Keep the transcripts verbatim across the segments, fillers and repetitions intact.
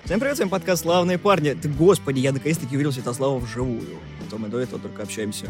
Всем привет, с вами подкаст «Славные парни». Ты, господи, я наконец-таки увидел Святослава вживую. А то мы до этого только общаемся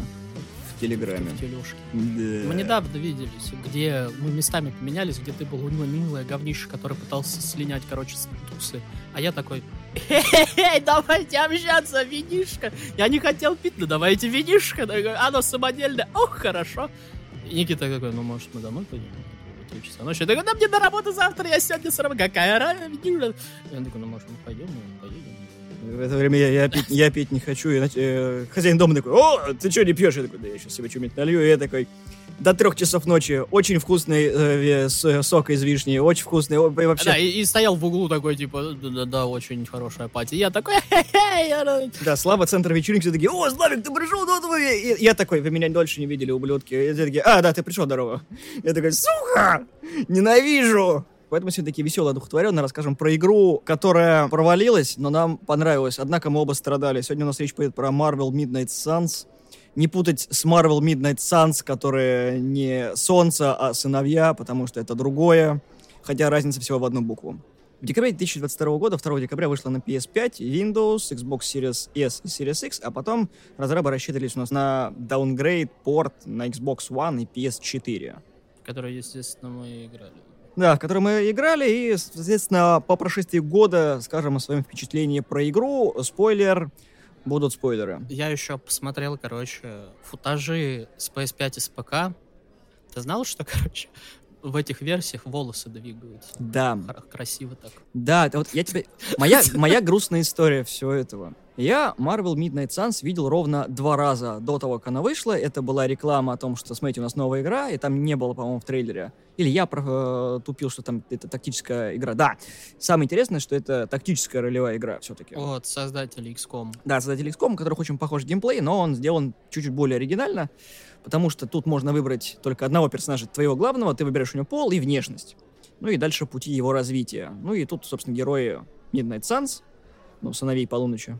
в Телеграме. В тележке. Да. Мы недавно виделись, где мы местами поменялись, где ты был у него милое говнище, который пытался слинять, короче, с тусы. А я такой, хе-хе-хе, давайте общаться, винишко. Я не хотел пить, но давайте винишко. Оно самодельное, ох, хорошо. И Никита такой, ну, может, мы домой пойдем? Три часа ночи. Я такой, да мне на работу завтра, я сегодня с работы. Какая разница? Я такой, ну, может, мы пойдем, мы поедем. В это время я, я, пить, я пить не хочу. И, э, хозяин дома такой, о, ты что не пьешь? Я такой, да я сейчас себе что-нибудь налью. И я такой, до трех часов ночи, очень вкусный э, с, сок из вишни, очень вкусный. И вообще... Да, и, и стоял в углу такой, типа, да-да, очень хорошая пати. Я такой, хе-хе. Да, Слава, центр вечеринки, все такие, о, Славик, ты пришел, да, твой? И я такой, вы меня дольше не видели, ублюдки. И все такие, а, да, ты пришел, здорово. Я такой, сука, ненавижу. Поэтому сегодня такие веселые, одухотворенные, расскажем про игру, которая провалилась, но нам понравилась. Однако мы оба страдали. Сегодня у нас речь пойдет про Marvel Midnight Suns. Не путать с Marvel Midnight Suns, которые не солнце, а сыновья, потому что это другое. Хотя разница всего в одну букву. В декабре две тысячи двадцать второго года, второго декабря, вышла на пи эс пять, Windows, Xbox Series S и Series X, а потом разрабы рассчитывались у нас на downgrade порт на Xbox One и пи эс четыре. Которые, естественно, мы играли. Да, в который мы играли, и, соответственно, по прошествии года скажем о своем впечатлении про игру. Спойлер, будут спойлеры. Я еще посмотрел, короче, футажи с пи эс пять и с ПК. Ты знал, что, короче, в этих версиях волосы двигаются? Да. Красиво так. Да, это вот я тебе... Моя, моя грустная история всего этого. Я Marvel Midnight Suns видел ровно два раза до того, как она вышла. Это была реклама о том, что, смотрите, у нас новая игра, и там не было, по-моему, в трейлере. Или я э, тупил, что там это тактическая игра. Да, самое интересное, что это тактическая ролевая игра все-таки. От создателей икс ком. Да, создателей икс ком, у которых очень похож геймплей, но он сделан чуть-чуть более оригинально, потому что тут можно выбрать только одного персонажа, твоего главного, ты выбираешь у него пол и внешность. Ну и дальше пути его развития. Ну и тут, собственно, герои Midnight Suns, ну, сыновей полуночи,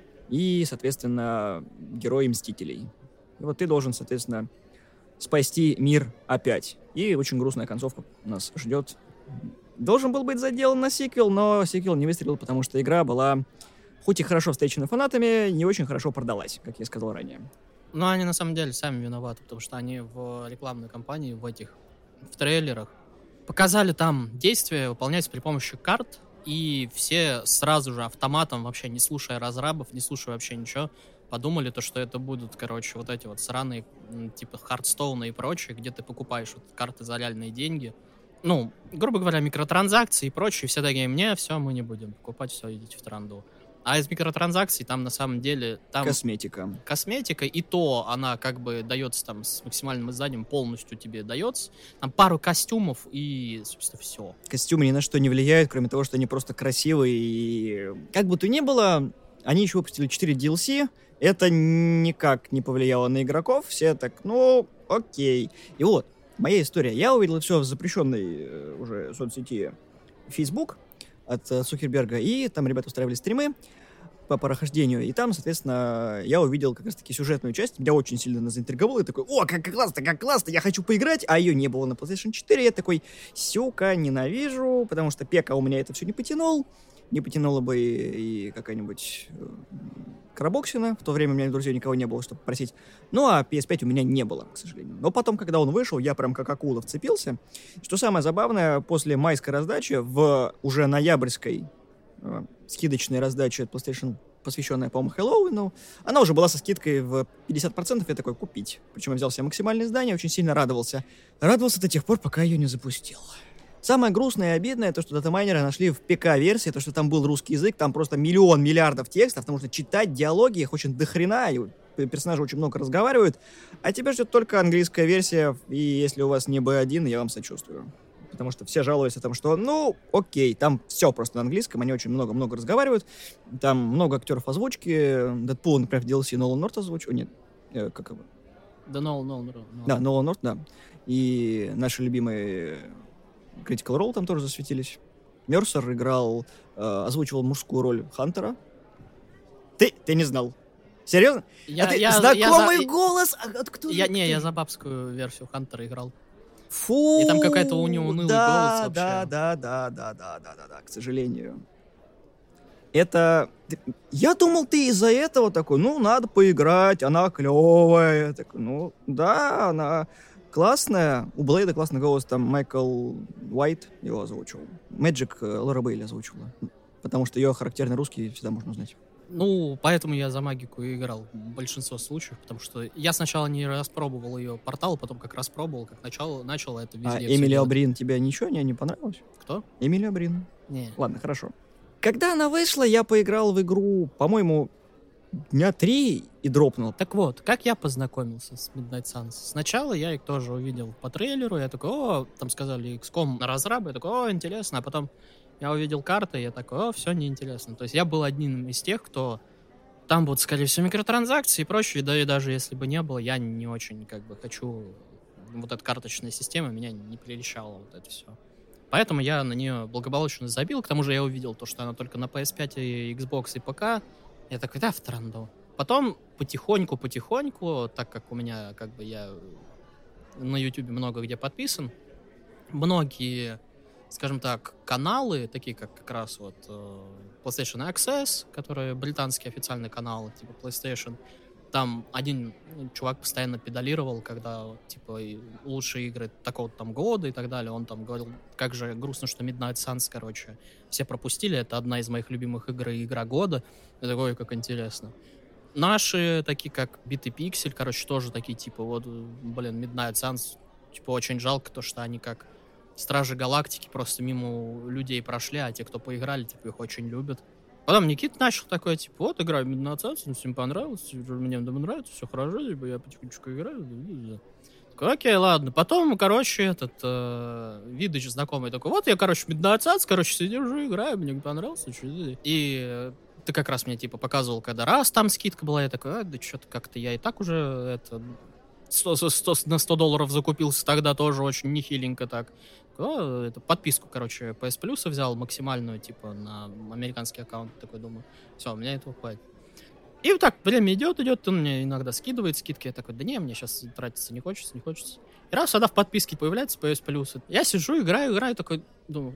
и, соответственно, герои Мстителей. И вот ты должен, соответственно, спасти мир опять. И очень грустная концовка нас ждет. Должен был быть заделан на сиквел, но сиквел не выстрелил, потому что игра была, хоть и хорошо встречена фанатами, не очень хорошо продалась, как я сказал ранее. Ну, они на самом деле сами виноваты, потому что они в рекламной кампании, в этих, в трейлерах показали там действия выполняются при помощи карт, и все сразу же автоматом, вообще не слушая разрабов, не слушая вообще ничего, подумали то, что это будут, короче, вот эти вот сраные, типа, Хардстоуна и прочее, где ты покупаешь вот карты за реальные деньги. Ну, грубо говоря, микротранзакции и прочее. Все такие, мне все, мы не будем покупать, все, идите в транду. А из микротранзакций там на самом деле... Там косметика. Косметика, и то она как бы дается там с максимальным изданием, полностью тебе дается. Там пару костюмов и, собственно, все. Костюмы ни на что не влияют, кроме того, что они просто красивые. И как бы то ни было, они еще выпустили четыре ди эл си. Это никак не повлияло на игроков. Все так, ну, окей. И вот, моя история. Я увидел все в запрещенной э, уже соцсети Facebook от э, Цукерберга, и там ребята устраивали стримы по прохождению, и там, соответственно, я увидел как раз-таки сюжетную часть, меня очень сильно заинтриговало, и такой, о, как классно, как классно, я хочу поиграть, а ее не было на PlayStation четыре, я такой, сюка, ненавижу, потому что Пека у меня это все не потянул, не потянула бы и, и какая-нибудь Крабоксина, в то время у меня друзей никого не было, чтобы просить, ну, а пи эс пять у меня не было, к сожалению. Но потом, когда он вышел, я прям как акула вцепился. Что самое забавное, после майской раздачи в уже ноябрьской э, скидочной раздаче от PlayStation, посвященная, по-моему, Хэллоуину, она уже была со скидкой в пятьдесят процентов, я такой, купить. Причем я взял себе максимальное издание, очень сильно радовался. Радовался до тех пор, пока ее не запустил. Самое грустное и обидное, то, что датамайнеры нашли в пи си-версии, то, что там был русский язык, там просто миллион миллиардов текстов, потому что читать диалоги их очень дохрена, и персонажи очень много разговаривают, а тебя ждет только английская версия, и если у вас не би один, я вам сочувствую. Потому что все жалуются о том, что, ну, окей, там все просто на английском, они очень много-много разговаривают, там много актеров озвучки, Дэдпул, например, в ди эл си Нолан Норт озвучил, нет, э, как его? Да, Нолан Норт. Да, Нолан Норт, да. И наши любимые Critical Role там тоже засветились. Мерсер играл, э, озвучивал мужскую роль Хантера. Ты, ты не знал? Серьезно? Я, а ты я, знакомый я за... голос? А, кто я, же, не, кто? я за бабскую версию Хантера играл. Фу! И там какая-то у него унылый да, голос вообще. Да, да, да, да, да, да, да, да, к сожалению. Это... Я думал, ты из-за этого такой, ну, надо поиграть, она клевая. Такой, ну, да, она классная. У Блейда классный голос, там Майкл Уайт его озвучил. Мэджик Лора Бейли озвучила. Потому что ее характерный русский всегда можно узнать. Ну, поэтому я за магику и играл в большинство случаев, потому что я сначала не распробовал ее портал, потом как распробовал, как начало, начал это везде. А Эмили Брин тебе ничего не, не понравилось? Кто? Эмили Брин. Не. Ладно, хорошо. Когда она вышла, я поиграл в игру, по-моему, дня три и дропнул. Так вот, как я познакомился с Midnight Suns? Сначала я их тоже увидел по трейлеру, я такой, о, там сказали икс ком на разрабы, я такой, о, интересно, а потом я увидел карты, я такой, о, все неинтересно. То есть я был одним из тех, кто... Там будут, скорее всего, микротранзакции и прочее, да и даже если бы не было, я не очень, как бы, хочу... Вот эта карточная система меня не прельщала, вот это все. Поэтому я на нее благополучно забил. К тому же я увидел то, что она только на пи эс пять, и Xbox, и ПК. Я такой, да, в тренду. Потом потихоньку-потихоньку, так как у меня, как бы, я на YouTube много где подписан, многие, скажем так, каналы, такие как как раз вот PlayStation Access, который британский официальный канал, типа PlayStation, там один чувак постоянно педалировал, когда, типа, лучшие игры такого-то там года и так далее. Он там говорил, как же грустно, что Midnight Suns, короче, все пропустили. Это одна из моих любимых игр и игра года. Я такой, как интересно. Наши, такие как Бит и Пиксель, короче, тоже такие, типа, вот, блин, Midnight Suns, типа, очень жалко то, что они как Стражи Галактики просто мимо людей прошли, а те, кто поиграли, типа, их очень любят. Потом Никита начал такой, типа, вот, играю в Midnight Suns, всем понравилось, мне нравится, все хорошо, типа, я потихонечку играю. Такой, окей, ладно. Потом, короче, этот э, Видыч знакомый такой, вот я, короче, в Midnight Suns, короче, сижу, играю, мне понравился. И ты как раз мне, типа, показывал, когда раз там скидка была, я такой, а, да что-то как-то я и так уже это, сто, сто, на сто долларов закупился, тогда тоже очень нехиленько так. О, это, подписку, короче, пи эс Plus взял максимальную, типа, на американский аккаунт, такой, думаю, все, у меня этого хватит. И вот так время идет, идет, он мне иногда скидывает скидки, я такой, да не, мне сейчас тратиться не хочется, не хочется. И раз тогда в подписке появляется пи эс Plus, я сижу, играю, играю, такой, думаю,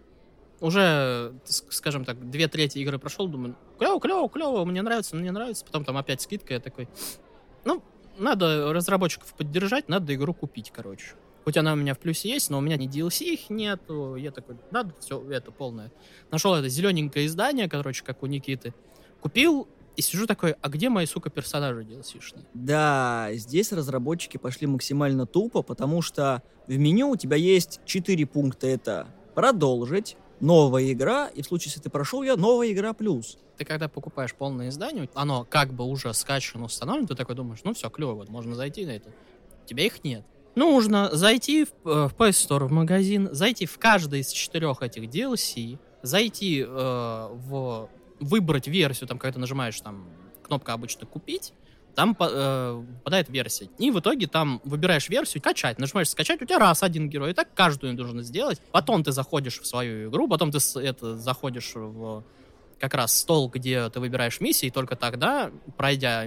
уже, скажем так, две трети игры прошел, думаю, клево, клево, клево, мне нравится, мне нравится, потом там опять скидка, я такой, ну, надо разработчиков поддержать, надо игру купить, короче. Хоть она у меня в плюсе есть, но у меня ни ди эл си их нету. Я такой, надо все это полное. Нашел это зелененькое издание, короче, как у Никиты. Купил и сижу такой, а где мои, сука, персонажи ди эл си-шные? Да, здесь разработчики пошли максимально тупо, потому что в меню у тебя есть четыре пункта. Это продолжить, новая игра, и в случае, если ты прошел ее, новая игра плюс. Ты когда покупаешь полное издание, оно как бы уже скачано, установлено, ты такой думаешь, ну все, клево, вот можно зайти на это. У тебя их нет. Нужно зайти в, э, в пи эс Store, в магазин, зайти в каждый из четырех этих ди эл си, зайти э, в... выбрать версию, там, когда ты нажимаешь, там, кнопка обычно «Купить», там э, попадает версия. И в итоге там выбираешь версию, качать. Нажимаешь «Скачать», у тебя раз один герой. И так каждую нужно сделать. Потом ты заходишь в свою игру, потом ты это, заходишь в как раз стол, где ты выбираешь миссии, и только тогда, пройдя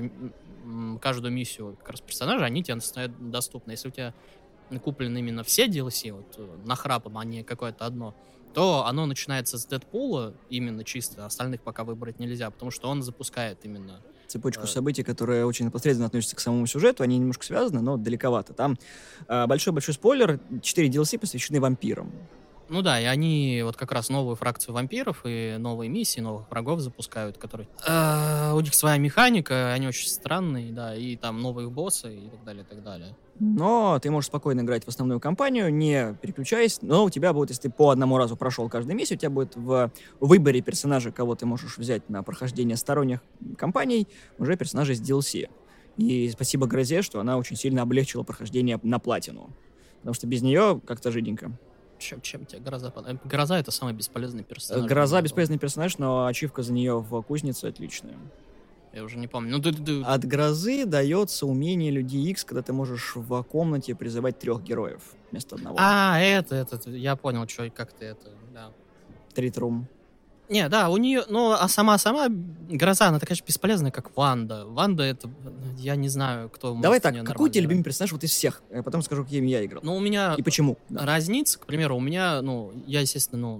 каждую миссию как раз персонажа, они тебе становятся доступны. Если у тебя куплены именно все ди эл си, вот, нахрапом, а не какое-то одно, то оно начинается с Дэдпула, именно чисто, остальных пока выбрать нельзя, потому что он запускает именно... Цепочку э... событий, которые очень непосредственно относятся к самому сюжету, они немножко связаны, но далековато. Там э, большой-большой спойлер, четыре ди эл си посвящены вампирам. Ну да, и они вот как раз новую фракцию вампиров и новые миссии, новых врагов запускают, которые... Э, у них своя механика, они очень странные, да, и там новые боссы и так далее, и так далее. Но ты можешь спокойно играть в основную кампанию, не переключаясь, но у тебя будет, если ты по одному разу прошел каждую миссию, у тебя будет в выборе персонажа, кого ты можешь взять на прохождение сторонних кампаний, уже персонажи из ди эл си. И спасибо Грозе, что она очень сильно облегчила прохождение на платину, потому что без нее как-то жиденько. Чем, чем тебе Гроза понравилась? Гроза — это самый бесполезный персонаж. Гроза — бесполезный персонаж, но ачивка за нее в кузнице отличная. Я уже не помню. Ну, ты, ты... От Грозы дается умение Людей Икс, когда ты можешь в комнате призывать трех героев вместо одного. А, это, это, я понял, что, как ты это, да. Тритрум. Не, да, у нее, ну, а сама-сама Гроза, она такая же бесполезная, как Ванда. Ванда — это, я не знаю, кто... Давай так, какой у тебя любимый персонаж вот из всех? Я потом скажу, какими я играл. Ну, у меня... И почему. Да. Разница, к примеру, у меня, ну, я, естественно, ну,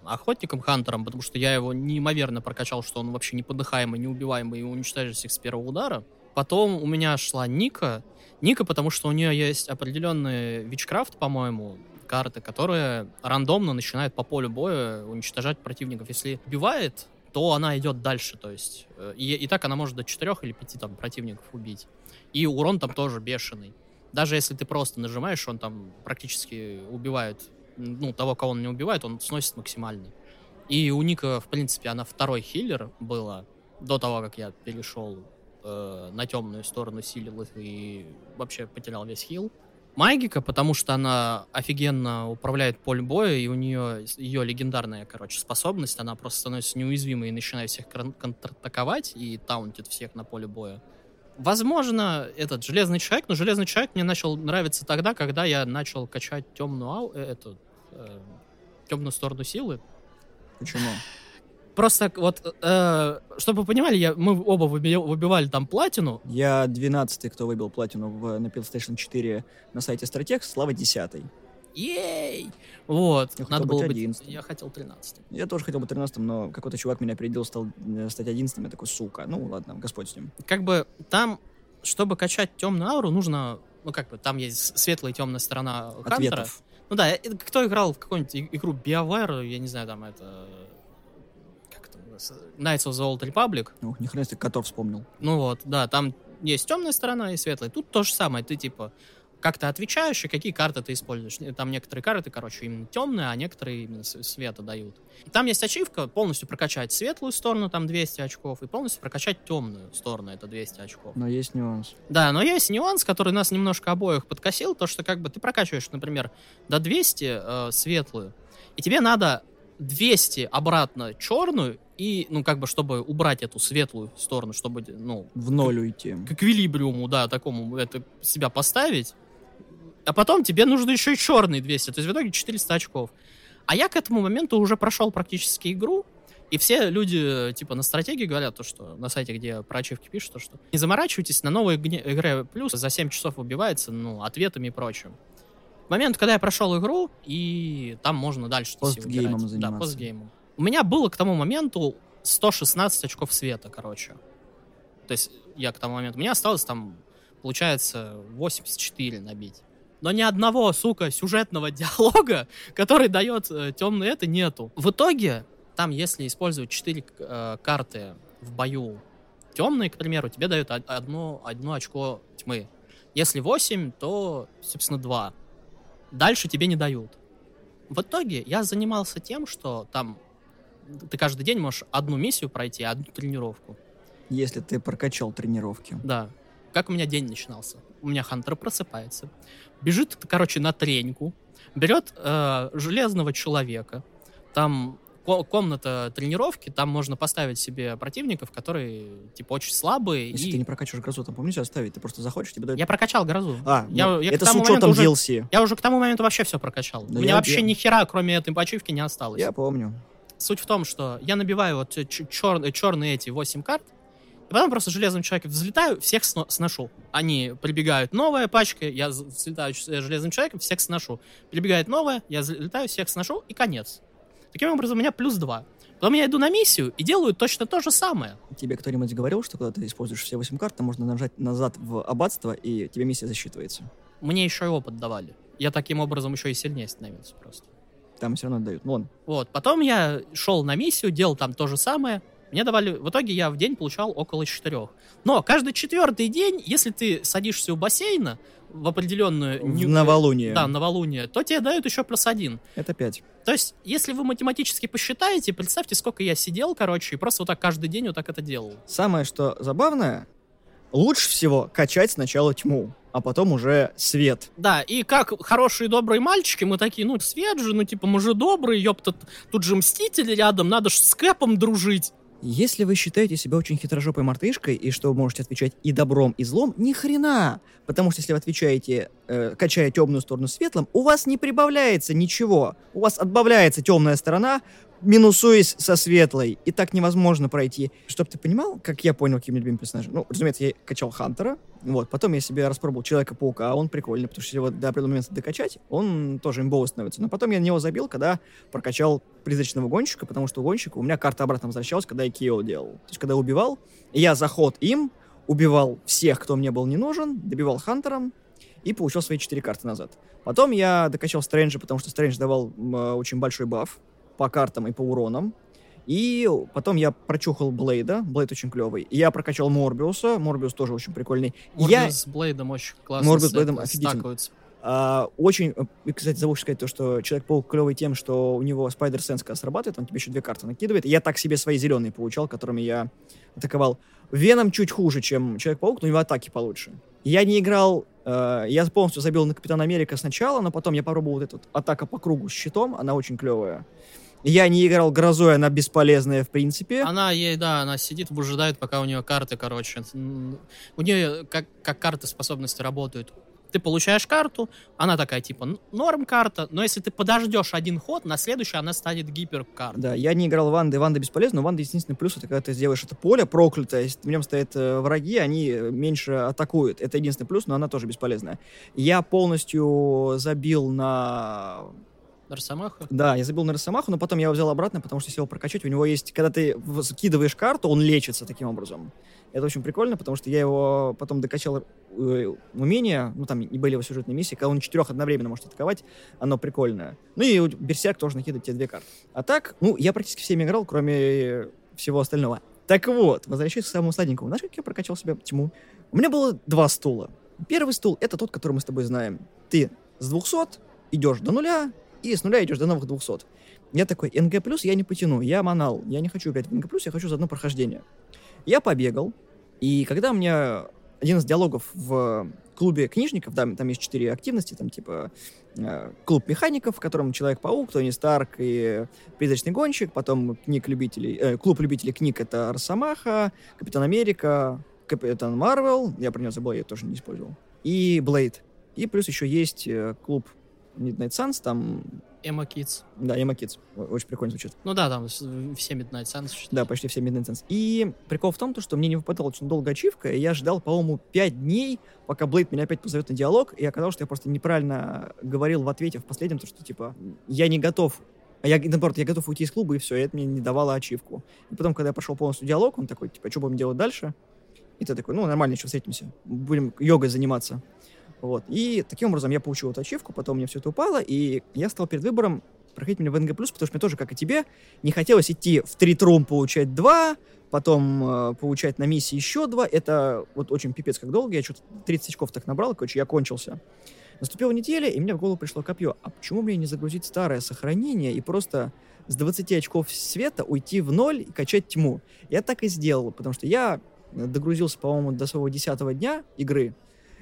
охотником, хантером, потому что я его неимоверно прокачал, что он вообще неподыхаемый, неубиваемый и уничтожит всех с первого удара. Потом у меня шла Ника. Ника, потому что у нее есть определенный вичкрафт, по-моему, карты, которые рандомно начинают по полю боя уничтожать противников. Если убивает, то она идет дальше, то есть. И, и так она может до четырех или пяти там противников убить. И урон там тоже бешеный. Даже если ты просто нажимаешь, он там практически убивает, ну, того, кого он не убивает, он сносит максимально. И у Ника, в принципе, она второй хиллер была до того, как я перешел э, на темную сторону, силил их и вообще потерял весь хилл. Магика, потому что она офигенно управляет полем боя, и у нее ее легендарная, короче, способность, она просто становится неуязвимой и начинает всех кон- контратаковать и таунтит всех на поле боя. Возможно, этот Железный Человек, но Железный Человек мне начал нравиться тогда, когда я начал качать темную, ау, э, эту, э, темную сторону силы. Почему? Просто вот, э, чтобы вы понимали, я, мы оба выби- выбивали там платину. Я двенадцатый, кто выбил платину в, на PlayStation четыре на сайте Strateg, Слава десятый. Ей! Вот. Я Надо хотел было быть быть... одиннадцатым. Я хотел тринадцатым. Я тоже хотел быть тринадцатым, но какой-то чувак меня опередил, стал э, стать одиннадцатым. Я такой, сука, ну ладно, Господь с ним. Как бы там, чтобы качать темную ауру, нужно... Ну, как бы, там есть светлая и темная сторона Хантера. Ответов. Ну да, э, кто играл в какую-нибудь и- игру BioWare, я не знаю, там это... Как это называется? Knights of the Old Republic. Ух, ни хрена себе котов вспомнил. Ну вот, да, там есть темная сторона и светлая. Тут то же самое, ты типа как-то отвечаешь, и какие карты ты используешь. Там некоторые карты, короче, именно темные, а некоторые именно с- света дают. Там есть ачивка полностью прокачать светлую сторону, там двести очков, и полностью прокачать темную сторону, это двести очков. Но есть нюанс. Да, но есть нюанс, который нас немножко обоих подкосил, то, что как бы ты прокачиваешь, например, до двухсот э, светлую, и тебе надо двести обратно черную, и, ну, как бы, чтобы убрать эту светлую сторону, чтобы, ну... В ноль уйти. К эквилибриуму, да, такому, это себя поставить. А потом тебе нужно еще и черный двести, то есть в итоге четыреста очков. А я к этому моменту уже прошел практически игру, и все люди, типа, на стратегии говорят, то, что на сайте, где про ачивки пишут, то, что не заморачивайтесь, на новой игне- игре плюс за семь часов убивается, ну, ответами и прочим. В момент, когда я прошел игру, и там можно дальше Постгеймом выбирать. заниматься. Да, постгеймом. У меня было к тому моменту сто шестнадцать очков света, короче. То есть я к тому моменту... Мне осталось там, получается, восемьдесят четыре набить. Но ни одного, сука, сюжетного диалога, который дает э, темное это, нету. В итоге, там, если использовать четыре э, карты в бою темные, к примеру, тебе дают од- одно, одно очко тьмы. Если восемь, то, собственно, два. Дальше тебе не дают. В итоге я занимался тем, что там ты каждый день можешь одну миссию пройти, одну тренировку. Если ты прокачал тренировки. Да. Как у меня день начинался? У меня Хантер просыпается, бежит, короче, на треньку, берет э, железного человека, там ко- комната тренировки, там можно поставить себе противников, которые, типа, очень слабые. Если и... ты не прокачиваешь грозу, там помнишь оставить, ты просто заходишь, тебе дают... Я прокачал грозу. А, я, ну, я это к с тому учетом моменту ди эл уже, си. я уже к тому моменту вообще все прокачал. Да У меня я- вообще я- ни хера, кроме этой ачивки, не осталось. Я помню. Суть в том, что я набиваю вот чер- черные эти восемь карт, и потом просто железным человеком взлетаю, всех сно- сношу. Они прибегают, новая пачка, я з- взлетаю ч- железным человеком, всех сношу. Прибегает новая, я взлетаю, всех сношу, и конец. Таким образом, у меня плюс два. Потом я иду на миссию и делаю точно то же самое. Тебе кто-нибудь говорил, что когда ты используешь все восемь карт, там можно нажать назад в аббатство, и тебе миссия засчитывается? Мне еще и опыт давали. Я таким образом еще и сильнее становился просто. Там все равно дают. Ну, ладно. Вот, потом я шел на миссию, делал там то же самое. Мне давали... В итоге я в день получал около четырех. Но каждый четвертый день, если ты садишься у бассейна в определенную... В ню- новолуние. Да, новолуние, то тебе дают еще плюс один. Это пять. То есть, если вы математически посчитаете, представьте, сколько я сидел, короче, и просто вот так каждый день вот так это делал. Самое, что забавное, лучше всего качать сначала тьму, а потом уже свет. Да, и как хорошие добрые мальчики, мы такие, ну, свет же, ну, типа, мы же добрые, ёпта, тут же мстители рядом, надо ж с Кэпом дружить. Если вы считаете себя очень хитрожопой мартышкой, и что вы можете отвечать и добром, и злом, ни хрена! Потому что если вы отвечаете, э, качая темную сторону светлым, у вас не прибавляется ничего. У вас отбавляется темная сторона, минусуясь со светлой. И так невозможно пройти. Чтоб ты понимал, как я понял, каким любимым персонажем. Ну, разумеется, я качал Хантера, Вот, потом я себе распробовал Человека-паука, он прикольный, потому что если его до определенного момента докачать, он тоже имбово становится. Но потом я на него забил, когда прокачал призрачного гонщика, потому что у гонщика у меня карта обратно возвращалась, когда я Кио делал. То есть, когда убивал, я заход им, убивал всех, кто мне был не нужен, добивал Хантером и получал свои четыре карты назад. Потом я докачал Стрэнджа, потому что Стрэндж давал э, очень большой баф по картам и по уронам. И потом я прочухал Блейда. Блейд очень клевый. И я прокачал Морбиуса. Морбиус тоже очень прикольный. Морбиус я... с Блейдом очень классно. Морбиус с Блейдом офигительно. А, очень... И, кстати, забыл сказать то, что Человек-паук клевый тем, что у него Спайдер-сенс когда срабатывает, он тебе еще две карты накидывает. И я так себе свои зеленые получал, которыми я атаковал. Веном чуть хуже, чем Человек-паук, но у него атаки получше. Я не играл... Э, я полностью забил на Капитана Америка сначала, но потом я попробовал вот эту вот атака по кругу с щитом. Она очень клевая. Я не играл Грозой, она бесполезная в принципе. Она ей, да, она сидит, выжидает, пока у нее карты, короче. У нее как, как карты способности работают. Ты получаешь карту, она такая, типа, норм карта, но если ты подождешь один ход, на следующий она станет гиперкартой. Да, я не играл Вандой, Ванда бесполезна, но Ванда единственный плюс, это когда ты сделаешь это поле проклятое, если в нем стоят э, враги, они меньше атакуют. Это единственный плюс, но она тоже бесполезная. Я полностью забил на... Росомаху? Да, я забил на Росомаху, но потом я его взял обратно, потому что если его прокачать, у него есть... Когда ты скидываешь карту, он лечится таким образом. Это очень прикольно, потому что я его потом докачал э, умение, ну там не были его сюжетные миссии, когда он четырех одновременно может атаковать, оно прикольное. Ну и Берсерк тоже накидывает тебе две карты. А так, ну, я практически всеми играл, кроме всего остального. Так вот, возвращаясь к самому сладенькому. Знаешь, как я прокачал себе тьму? У меня было два стула. Первый стул — это тот, который мы с тобой знаем. Ты с двухсот идешь до нуля, и с нуля идешь до новых двухсот. Я такой, эн джи плюс я не потяну, я манал, я не хочу играть в эн джи плюс, я хочу заодно прохождение. Я побегал, и когда у меня один из диалогов в клубе книжников, да, там есть четыре активности, там типа э, клуб механиков, в котором Человек-паук, Тони Старк и Призрачный гонщик, потом книг любителей, э, клуб любителей книг — это Росомаха, Капитан Америка, Капитан Марвел, я про него забыл, я тоже не использовал, и Блейд. И плюс еще есть э, клуб Midnight Suns, там... Эмма Kids. Да, Эмма Kids. Очень прикольно звучит. Ну да, там все Midnight Suns. Да, почти все Midnight Suns. И прикол в том, что мне не выпадала очень долго ачивка, и я ждал, по-моему, пять дней, пока Блейд меня опять позовет на диалог, и оказалось, что я просто неправильно говорил в ответе в последнем, то, что, типа, я не готов, а я, наоборот, я готов уйти из клуба, и все, и это мне не давало ачивку. И потом, когда я прошел полностью диалог, он такой, типа, что будем делать дальше? И ты такой, ну, нормально, еще встретимся, будем йогой заниматься. Вот. И таким образом я получил эту ачивку, потом мне все это упало, и я стал перед выбором проходить меня в эн джи плюс, потому что мне тоже, как и тебе, не хотелось идти в три трум получать два, потом э, получать на миссии еще два. Это вот очень пипец как долго, я что-то тридцать очков так набрал, короче, я кончился. Наступила неделя, и мне в голову пришло копье. А почему мне не загрузить старое сохранение и просто с двадцати очков света уйти в ноль и качать тьму? Я так и сделал, потому что я догрузился, по-моему, до своего десятого дня игры.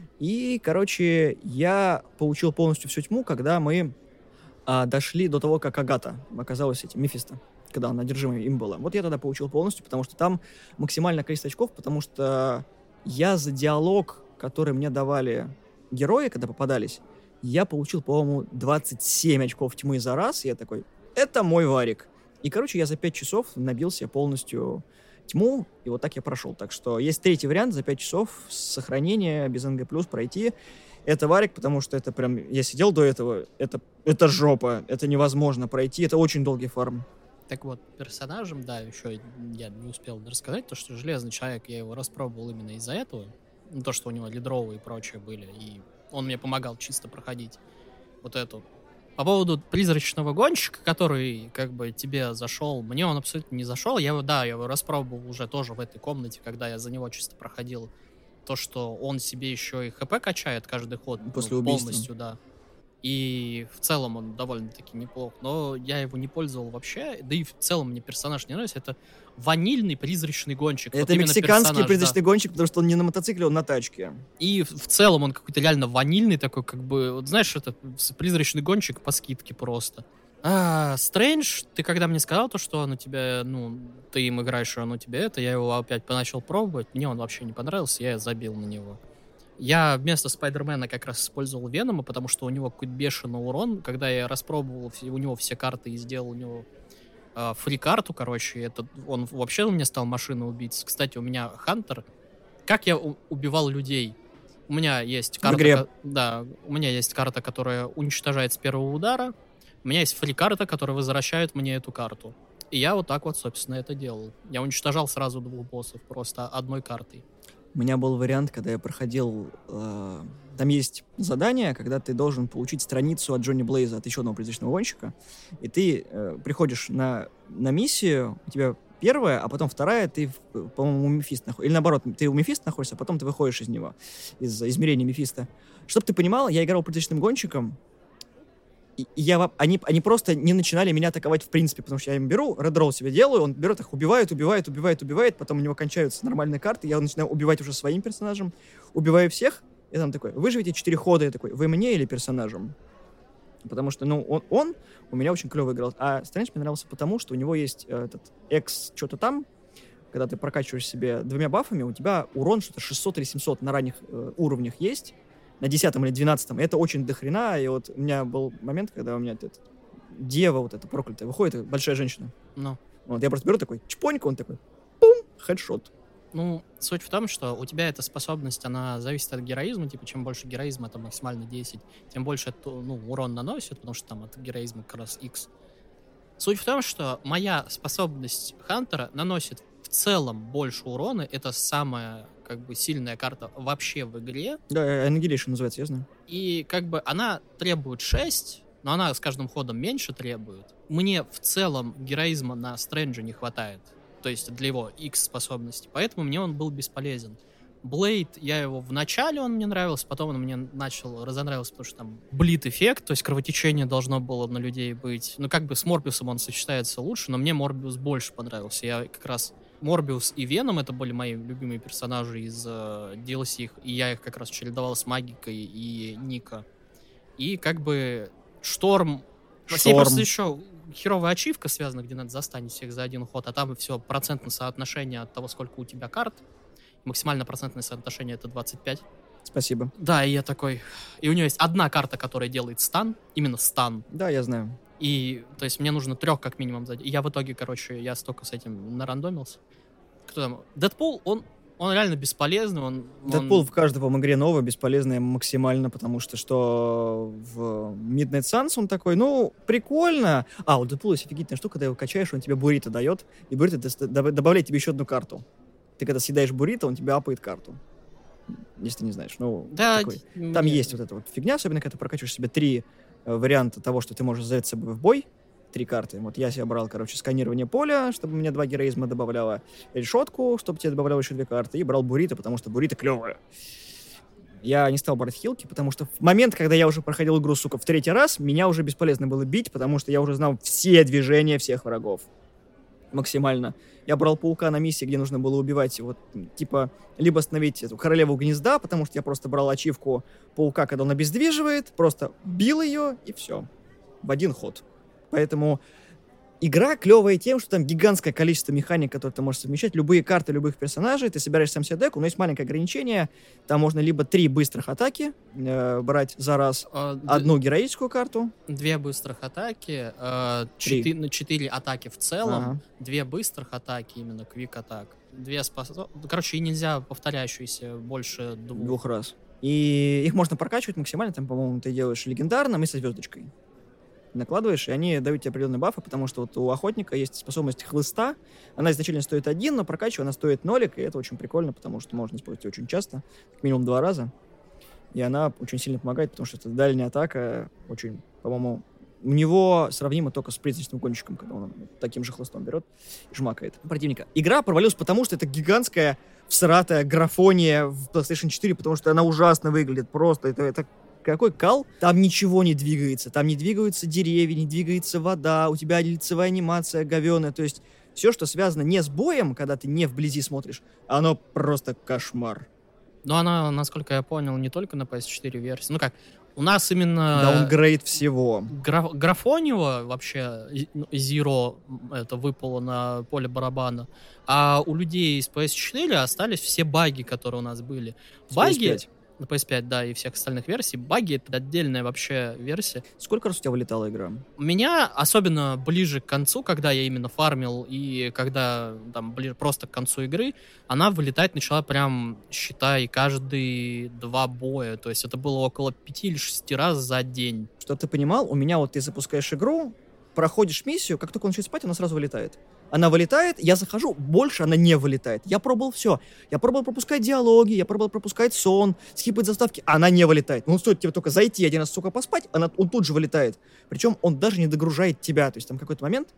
И, короче, я получил полностью всю тьму, когда мы а, дошли до того, как Агата оказалась этим, Мефисто, когда она одержимой им была. Вот я тогда получил полностью, потому что там максимальное количество очков, потому что я за диалог, который мне давали герои, когда попадались, я получил, по-моему, двадцать семь очков тьмы за раз, и я такой, это мой варик. И, короче, я за пять часов набил себе полностью тьму, и вот так я прошел. Так что есть третий вариант за пять часов сохранения без эн джи плюс пройти. Это варик, потому что это прям... Я сидел до этого, это, это жопа, это невозможно пройти, это очень долгий фарм. Так вот, персонажем, да, еще я не успел рассказать, то, что Железный Человек, я его распробовал именно из-за этого. Ну, то, что у него лидровые и прочее были, и он мне помогал чисто проходить вот эту. По поводу Призрачного гонщика, который как бы тебе зашел, мне он абсолютно не зашел. Я его, да, я его распробовал уже тоже в этой комнате, когда я за него чисто проходил. То, что он себе еще и хп качает каждый ход. После ну, убийства. Полностью, да. И в целом он довольно-таки неплох. Но я его не пользовал вообще. Да и в целом мне персонаж не нравится. Это ванильный призрачный гонщик. Это вот мексиканский призрачный да. гонщик, потому что он не на мотоцикле, он на тачке. И в, в целом он какой-то реально ванильный такой, как бы... Вот знаешь, это призрачный гонщик по скидке просто. А, Стрэндж, ты когда мне сказал то, что он у тебя, ну, ты им играешь, и он у тебя это, я его опять начал пробовать, мне он вообще не понравился, я забил на него. Я вместо Спайдермена как раз использовал Венома, потому что у него какой-то бешеный урон. Когда я распробовал у него все карты и сделал у него э, фри-карту, короче, это, он вообще у меня стал машиной убийц. Кстати, у меня Хантер. Как я у- убивал людей? У меня есть В карта, игре. ко- да, у меня есть карта, которая уничтожает с первого удара. У меня есть фри-карта, которая возвращает мне эту карту. И я вот так вот, собственно, это делал. Я уничтожал сразу двух боссов просто одной картой. У меня был вариант, когда я проходил... э, Там есть задание, когда ты должен получить страницу от Джонни Блейза, от еще одного призрачного гонщика, и ты э, приходишь на, на миссию, у тебя первая, а потом вторая, ты, в- по-моему, у Мефиста находишься. Или наоборот, ты у Мефиста находишься, а потом ты выходишь из него, из измерения Мефиста. Чтоб ты понимал, я играл призрачным гонщиком, и и я, во- они, они просто не начинали меня атаковать в принципе, потому что я им беру, red-roll себе делаю, он берет их, убивает, убивает, убивает, убивает, потом у него кончаются нормальные карты, я начинаю убивать уже своим персонажем, убиваю всех, и там такой, выживите четыре хода, я такой, вы мне или персонажем? Потому что, ну, он, он у меня очень клево играл, а Стрэндж мне нравился потому, что у него есть э, этот X что-то там, когда ты прокачиваешь себе двумя бафами, у тебя урон что-то шестьсот или семьсот на ранних э, уровнях есть, на десятом или двенадцатом, это очень дохрена, и вот у меня был момент, когда у меня этот, дева вот эта проклятая выходит, большая женщина, Ну, вот, я просто беру такой, чпонька, он такой, пум, хедшот. ну, суть в том, что у тебя эта способность, она зависит от героизма, типа, чем больше героизма, это максимально десять, тем больше это, ну, урон наносит, потому что там от героизма как раз X. Суть в том, что моя способность Хантера наносит в целом больше урона, это самая, как бы, сильная карта вообще в игре, Да, Annihilation называется, я знаю. и, как бы, она требует шесть, но она с каждым ходом меньше требует. Мне в целом героизма на Стрэнджа не хватает, то есть для его X-способности, поэтому мне он был бесполезен. Блейд, я его в начале, он мне нравился, потом он мне начал разонравился, потому что там блит-эффект, то есть кровотечение должно было на людей быть. Ну, как бы с Морбиусом он сочетается лучше, но мне Морбиус больше понравился. Я как раз... Морбиус и Веном — это были мои любимые персонажи из э, ди эл си, и я их как раз чередовал с Магикой и Ника. И как бы Шторм... С ней Шторм. просто еще херовая ачивка связана, где надо застанить всех за один ход, а там все процентное соотношение от того, сколько у тебя карт. Максимальное процентное соотношение — это двадцать пять. Спасибо. Да, и я такой... И у нее есть одна карта, которая делает стан, именно стан. Да, я знаю. И, то есть, мне нужно трех как минимум задеть. И я в итоге, короче, я столько с этим нарандомился. Кто там? Дэдпул, он, он реально бесполезный. Он, он- Дэдпул в каждой, по-моему, игре новый, бесполезный максимально, потому что что в Midnight Suns он такой, ну, прикольно. А, у Дэдпула есть офигительная штука, когда его качаешь, он тебе буррито дает, и буррито д- д- добавляет тебе еще одну карту. Ты когда съедаешь буррито, он тебе апает карту. Если ты не знаешь. Ну, Да, такой. д- Там не- есть вот эта вот фигня, особенно когда ты прокачиваешь себе три э, варианта того, что ты можешь взять с собой в бой. Три карты. Вот я себе брал, короче, сканирование поля, чтобы мне два героизма добавляло, решетку, чтобы тебе добавляло еще две карты, и брал буррито, потому что буррито клевая. Я не стал брать хилки, потому что в момент, когда я уже проходил игру, сука, в третий раз, меня уже бесполезно было бить, потому что я уже знал все движения всех врагов. Максимально. Я брал паука на миссии, где нужно было убивать, вот, типа, либо остановить эту королеву гнезда, потому что я просто брал ачивку паука, когда он обездвиживает, просто бил ее, и все. В один ход. Поэтому игра клевая тем, что там гигантское количество механик, которые ты можешь совмещать, любые карты любых персонажей, ты собираешь сам себе деку, но есть маленькое ограничение, там можно либо три быстрых атаки э, брать за раз, а, д- одну героическую карту, Две быстрых атаки, э, Три. четы- ну, четыре атаки в целом, Ага. две быстрых атаки, именно квик атак. Две способ... Короче, и нельзя повторяющиеся больше двух. двух раз. И их можно прокачивать максимально, там, по-моему, ты делаешь легендарным и со звездочкой. Накладываешь, и они дают тебе определенные бафы, потому что вот у охотника есть способность хлыста. Она изначально стоит один, но прокачивая, она стоит нолик, и это очень прикольно, потому что можно использовать ее очень часто, как минимум два раза. И она очень сильно помогает, потому что это дальняя атака, очень, по-моему, у него сравнимо только с призрачным гонщиком, когда он таким же хлыстом берет и жмакает противника. Игра провалилась потому, что это гигантская всратая графония в PlayStation четыре, потому что она ужасно выглядит, просто это, это какой кал? Там ничего не двигается, там не двигаются деревья, не двигается вода, у тебя лицевая анимация говёная, то есть все, что связано не с боем, когда ты не вблизи смотришь, оно просто кошмар. Но она, насколько я понял, не только на пи эс четыре версии. Ну как, у нас именно... Даунгрейд всего. Граф... Графонио вообще, и- ну, Zero, м, это выпало на поле барабана. А у людей из пи эс четыре остались все баги, которые у нас были. С Баги, пи эс пять. на пи эс пять, да, и всех остальных версий. Баги — это отдельная вообще версия. Сколько раз у тебя вылетала игра? У меня, особенно ближе к концу, когда я именно фармил, и когда там ближе просто к концу игры, она вылетать начала прям, считай, каждые два боя. То есть это было около пяти или шести раз за день. Что ты понимал, у меня вот ты запускаешь игру, проходишь миссию, как только он начинает спать, она сразу вылетает. Она вылетает, я захожу, больше она не вылетает. Я пробовал все. Я пробовал пропускать диалоги, я пробовал пропускать сон, скипать заставки, она не вылетает. Ну, стоит тебе только зайти один раз, сука, поспать, она, он тут же вылетает. Причем он даже не догружает тебя. То есть там какой-то момент,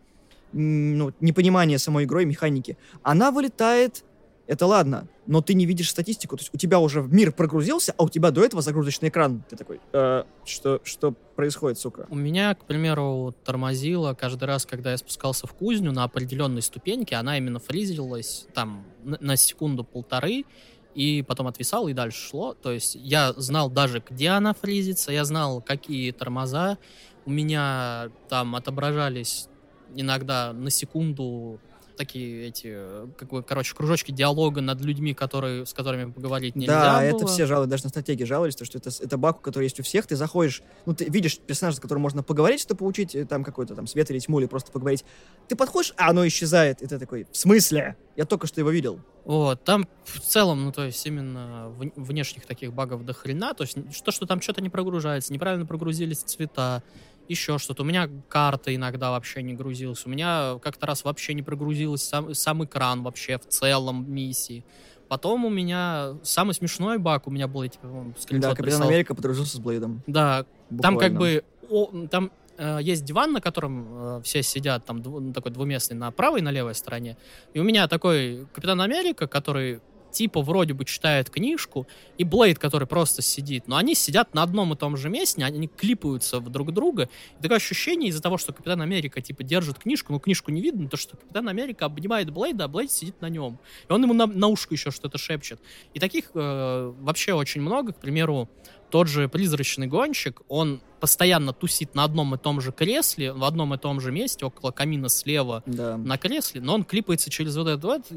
ну, непонимание самой игрой, механики. Она вылетает, это ладно, но ты не видишь статистику. То есть у тебя уже мир прогрузился, а у тебя до этого загрузочный экран. Ты такой, э, что, что происходит, сука? У меня, к примеру, тормозило каждый раз, когда я спускался в кузню на определенной ступеньке, она именно фризилась там на, на секунду-полторы, и потом отвисала, и дальше шло. То есть я знал даже, где она фризится, я знал, какие тормоза. У меня там отображались иногда на секунду такие эти, как бы, короче, кружочки диалога над людьми, которые, с которыми поговорить нельзя Да, было. это все жалуют, даже на стратегии жаловались, то, что это, это баг, который есть у всех, ты заходишь, ну, ты видишь персонажа, с которым можно поговорить, чтобы получить там какой-то там свет или тьму, или просто поговорить. Ты подходишь, а оно исчезает, и ты такой, в смысле? Я только что его видел. Вот, там в целом, ну, то есть именно в, внешних таких багов до хрена, то есть то, что там что-то не прогружается, неправильно прогрузились цвета, еще что-то. У меня карта иногда вообще не грузилась. У меня как-то раз вообще не прогрузилась сам, сам экран вообще в целом миссии. Потом у меня самый смешной баг у меня был, я тебе, по-моему, скриншот Да, Капитан прислал. Америка подружился с Блейдом. Да, Буквально. там как бы о, там э, есть диван, на котором э, все сидят, там дв, такой двуместный на правой и на левой стороне. И у меня такой Капитан Америка, который типа вроде бы читает книжку, и Блейд, который просто сидит, но они сидят на одном и том же месте, они клипаются в друг друга. И такое ощущение из-за того, что Капитан Америка типа держит книжку, но книжку не видно, то что Капитан Америка обнимает Блейда, а Блейд сидит на нем. И он ему на, на ушко еще что-то шепчет. И таких э, вообще очень много. К примеру, тот же призрачный гонщик, он постоянно тусит на одном и том же кресле, в одном и том же месте, около камина слева, да. на кресле, но он клипается через вот это вот.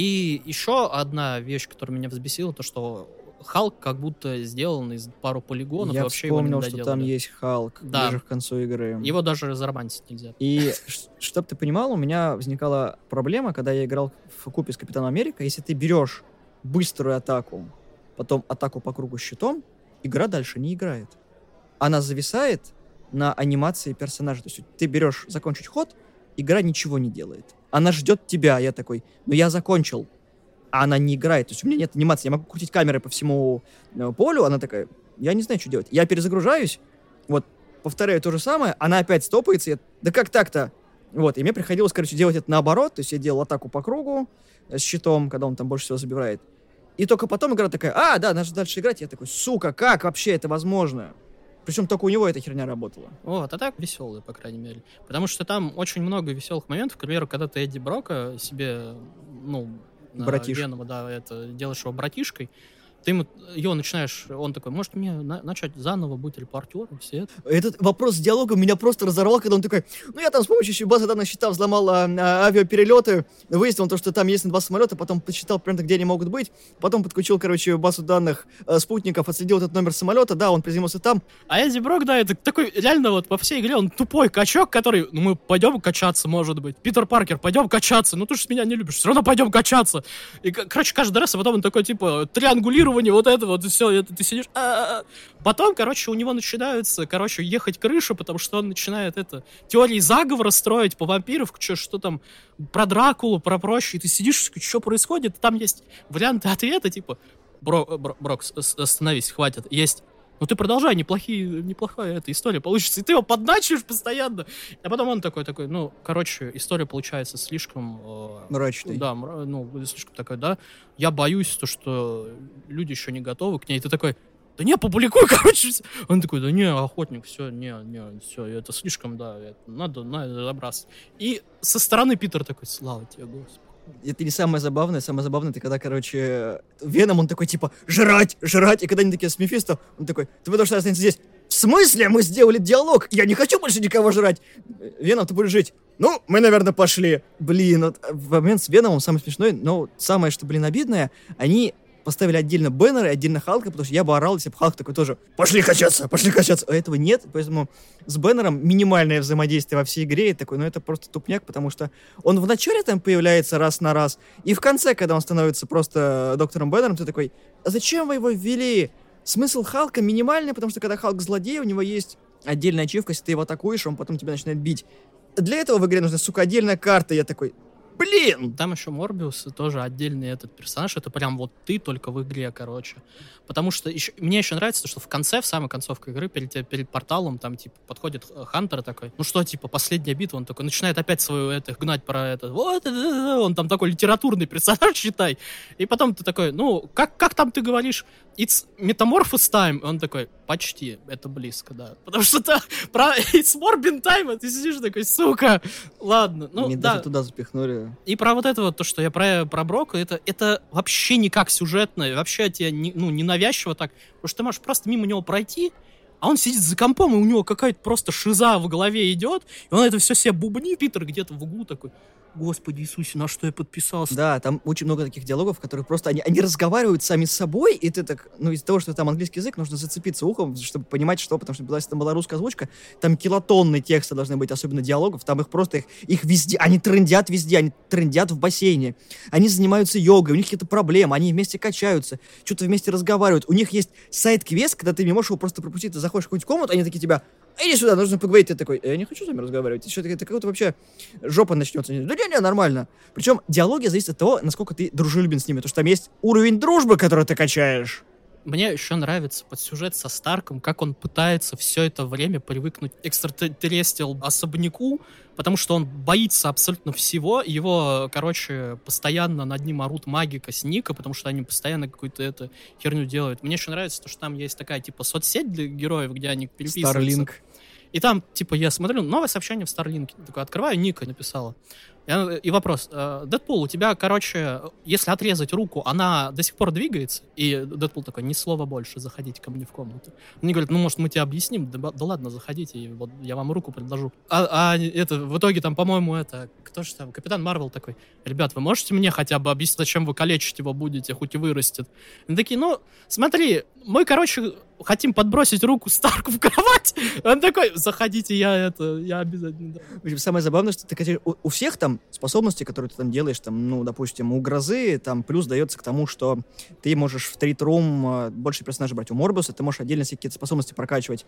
И еще одна вещь, которая меня взбесила, то что Халк как будто сделан из пару полигонов. Я и вообще вспомнил, его не что доделали. там есть Халк, да. ближе к концу игры. Его даже заромантить нельзя. И, чтоб ты понимал, у меня возникала проблема, когда я играл в купе с Капитаном Америка. Если ты берешь быструю атаку, потом атаку по кругу щитом, игра дальше не играет. Она зависает на анимации персонажа. То есть ты берешь закончить ход, игра ничего не делает. Она ждет тебя. Я такой, ну я закончил. А она не играет. То есть у меня нет анимации. Я могу крутить камеры по всему э, полю. Она такая, я не знаю, что делать. Я перезагружаюсь, вот, повторяю то же самое, она опять стопается. Я, да как так-то? Вот, и мне приходилось, короче, делать это наоборот. То есть я делал атаку по кругу с щитом, когда он там больше всего забирает. И только потом игра такая, а, да, надо дальше играть. Я такой, сука, как вообще это возможно? Причем только у него эта херня работала. Вот, а так веселый, по крайней мере. Потому что там очень много веселых моментов. К примеру, когда ты Эдди Брока себе, ну, Братиш. Венома, да, это, делаешь его братишкой, ты ему, его начинаешь, он такой, может мне на, начать заново быть репортером, все это. Этот вопрос с диалогом меня просто разорвал, когда он такой, ну я там с помощью базы данных счета взломал а, а, авиаперелеты, выяснил то, что там есть на два самолета, потом посчитал примерно, где они могут быть, потом подключил, короче, базу данных а, спутников, отследил этот номер самолета, да, он приземлился там. А Эдди Брок, да, это такой, реально вот по всей игре он тупой качок, который, ну мы пойдем качаться, может быть. Питер Паркер, пойдем качаться, ну ты же меня не любишь, все равно пойдем качаться. И, короче, каждый раз, а потом он такой, типа, триангулирование, вот это вот, и все, это ты сидишь. А-а-а. Потом, короче, у него начинаются, короче, ехать крыша, потому что он начинает это, теории заговора строить по вампиров, что, что там, про Дракулу, про прочее, и ты сидишь, что происходит, и там есть варианты ответа, типа, Бро, Бро, Брок, остановись, хватит, есть. Ну ты продолжай, неплохие, неплохая эта история получится. И ты его подначиваешь постоянно. А потом он такой, такой, ну, короче, история получается слишком... Э, Мрачный. Да, мра- ну, слишком такой, да. Я боюсь, то, что люди еще не готовы к ней. И ты такой, да не, публикуй, короче. Он такой, да не, охотник, все, не, не, все, это слишком, да, это, надо, надо разобраться. И со стороны Питер такой, слава тебе, Господи. Это не самое забавное. Самое забавное, это когда, короче, Веном, он такой, типа, жрать, жрать. И когда они такие с Мефисто, он такой, ты потому что останется здесь. В смысле? Мы сделали диалог. Я не хочу больше никого жрать. Веном, ты будешь жить. Ну, мы, наверное, пошли. Блин, вот в момент с Веномом самый смешной, но самое, что, блин, обидное, они поставили отдельно Бэннера и отдельно Халка, потому что я бы орал, если бы Халк такой тоже «Пошли качаться! Пошли качаться!» А этого нет, поэтому с Бэннером минимальное взаимодействие во всей игре, и такой, ну это просто тупняк, потому что он в начале там появляется раз на раз, и в конце, когда он становится просто доктором Бэннером, ты такой «А зачем вы его ввели?» Смысл Халка минимальный, потому что когда Халк злодей, у него есть отдельная ачивка, если ты его атакуешь, он потом тебя начинает бить. Для этого в игре нужна, сука, отдельная карта, я такой... Блин! Там еще Морбиус тоже отдельный этот персонаж. Это прям вот ты только в игре, короче. Потому что еще, мне еще нравится то, что в конце, в самой концовке игры, перед, перед порталом, там, типа, подходит Хантер такой, ну что, типа, последняя битва, он такой, начинает опять свою, это, гнать про это, вот, он там такой литературный персонаж, считай. И потом ты такой, ну, как, как там ты говоришь, it's metamorphosis time? И он такой, почти, это близко, да. Потому что это про it's morbin time, а ты сидишь такой, сука, ладно. Ну, Мне да. даже туда запихнули. И про вот это вот, то, что я про, про Брока, это, это вообще никак сюжетно, вообще тебе не, ну, не навязчиво так, потому что ты можешь просто мимо него пройти, а он сидит за компом, и у него какая-то просто шиза в голове идет, и он это все себе бубнит, Питер где-то в углу такой, Господи Иисусе, на что я подписался? Да, там очень много таких диалогов, в которых просто они, они разговаривают сами с собой, и ты так, ну, из-за того, что там английский язык, нужно зацепиться ухом, чтобы понимать, что, потому что если там была русская озвучка, там килотонны текста должны быть, особенно диалогов, там их просто, их, их везде, они трындят везде, они трындят в бассейне, они занимаются йогой, у них какие-то проблемы, они вместе качаются, что-то вместе разговаривают, у них есть сайд-квест, когда ты не можешь его просто пропустить, ты заходишь в какую-нибудь комнату, они такие тебя, иди сюда, нужно поговорить, ты такой, я не хочу с вами разговаривать, что-то это как-то вообще жопа начнется, да не-не, нормально. Причем диалоги зависят от того, насколько ты дружелюбен с ними, потому что там есть уровень дружбы, который ты качаешь. Мне еще нравится под сюжет со Старком, как он пытается все это время привыкнуть к экстратеррестриал особняку, потому что он боится абсолютно всего. Его, короче, постоянно над ним орут магика с Ника, потому что они постоянно какую-то эту херню делают. Мне еще нравится то, что там есть такая, типа, соцсеть для героев, где они переписываются. Starlink. И там, типа, я смотрю, новое сообщение в Starlink. Такой, открываю, Ника написала. И вопрос. Дэдпул, у тебя, короче, если отрезать руку, она до сих пор двигается? И Дэдпул такой, ни слова больше, заходите ко мне в комнату. Они говорят, ну, может, мы тебе объясним? Да, да ладно, заходите, и вот я вам руку предложу. А, а это, в итоге там, по-моему, это, кто же там, Капитан Марвел такой, ребят, вы можете мне хотя бы объяснить, зачем вы калечить его будете, хоть и вырастет? Они такие, ну, смотри, мы, короче, хотим подбросить руку Старку в кровать. Он такой, заходите, я это, я обязательно. Да. Самое забавное, что ты, у, у всех там способности, которые ты там делаешь, там, ну, допустим, у Грозы, там, плюс дается к тому, что ты можешь в трит-рум больше персонажей брать. У Морбиуса ты можешь отдельно всякие способности прокачивать.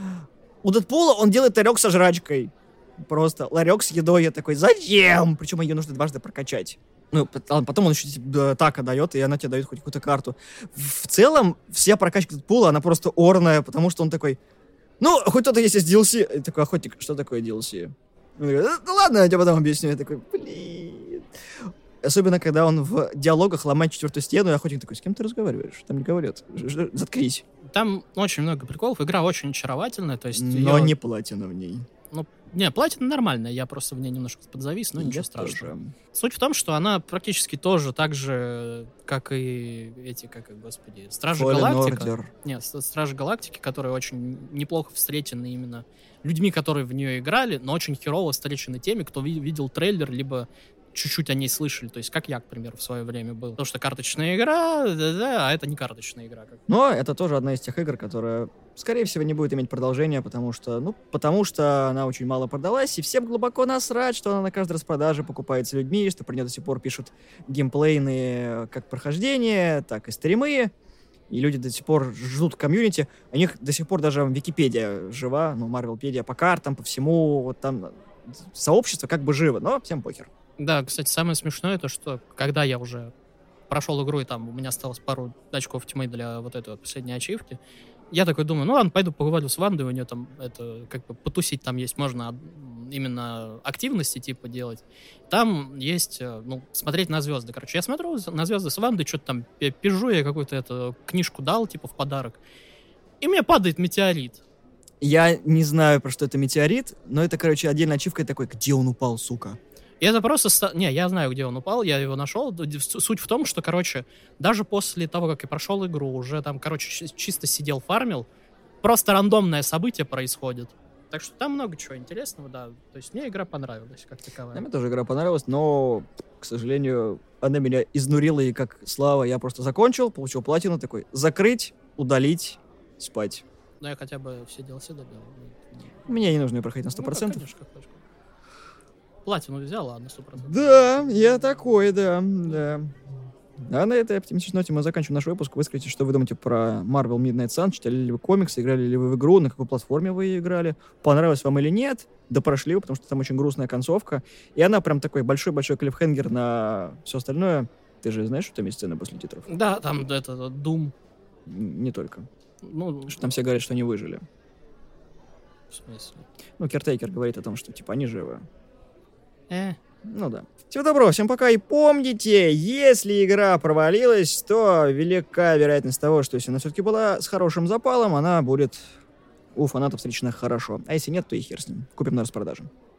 У Дэдпула он делает ларек со жрачкой. Просто ларек с едой. Я такой, зачем? Причем ее нужно дважды прокачать. Ну, потом он еще типа, так отдает, и она тебе дает хоть какую-то карту. В целом, вся прокачка Дэдпула, она просто орная, потому что он такой, ну, хоть кто-то есть из ди эл си. Я такой, охотник, что такое ди эл си? Он такой, ну ладно, я тебе потом объясню. Я такой, блин. Особенно, когда он в диалогах ломает четвертую стену, и охотник такой, с кем ты разговариваешь? Там не говорят. Заткнись. Там очень много приколов, игра очень очаровательная, то есть... Но ее... не платина в ней. Ну, не, платина нормальная, я просто в ней немножко подзавис, но ничего страшного. Тоже. Суть в том, что она практически тоже так же, как и эти, как, господи, Стражи Fallen Галактика. Order. Нет, Стражи Галактики, которые очень неплохо встретены именно людьми, которые в нее играли, но очень херово встречены теми, кто ви- видел трейлер, либо чуть-чуть о ней слышали. То есть, как я, к примеру, в свое время был. Потому что карточная игра, да-да, а это не карточная игра. Как... Но это тоже одна из тех игр, которая, скорее всего, не будет иметь продолжения, потому что, ну, потому что она очень мало продалась, и всем глубоко насрать, что она на каждой распродаже покупается людьми, что про нее до сих пор пишут геймплейные как прохождения, так и стримы. И люди до сих пор ждут комьюнити. У них до сих пор даже Википедия жива, ну, Марвелпедия по картам, по всему. Вот там сообщество как бы живо, но всем похер. Да, кстати, самое смешное то, что когда я уже прошел игру, и там у меня осталось пару очков тьмы для вот этой вот последней ачивки, я такой думаю, ну ладно, пойду поговорю с Вандой, у нее там это, как бы потусить там есть, можно именно активности типа делать. Там есть, ну, смотреть на звезды. Короче, я смотрю на звезды с Вандой, что-то там пижу, я какую-то эту книжку дал, типа, в подарок, и мне падает метеорит. Я не знаю, про что это метеорит, но это, короче, отдельная ачивка, и такой, где он упал, сука? И это просто... Не, я знаю, где он упал, я его нашел. Суть в том, что, короче, даже после того, как я прошел игру, уже там, короче, чисто сидел, фармил, просто рандомное событие происходит. Так что там много чего интересного, да. То есть мне игра понравилась, как таковая. Мне тоже игра понравилась, но к сожалению, она меня изнурила, и как слава, я просто закончил, получил платину, такой, закрыть, удалить, спать. Ну, я хотя бы все ди эл си добил. Мне не нужно ее проходить на сто процентов. Ну, конечно, конечно. Платину взял, ладно, сто процентов. Да, я такой, да, да. А на этой оптимистичной ноте мы заканчиваем наш выпуск. Вы скажите, что вы думаете про Marvel Midnight Sun, читали ли вы комиксы, играли ли вы в игру, на какой платформе вы ее играли, понравилось вам или нет, да прошли вы, потому что там очень грустная концовка, и она прям такой большой-большой клиффхенгер на все остальное. Ты же знаешь, что там есть сцена после титров? Да, там это, Doom. Не только. Ну, Что там все говорят, что они выжили. в смысле? Ну, Кертейкер говорит о том, что, типа, они живы. Э. Ну да. Всего доброго, всем пока, и помните, если игра провалилась, то велика вероятность того, что если она все-таки была с хорошим запалом, она будет у фанатов встречена хорошо. А если нет, то и хер с ним. Купим на распродаже.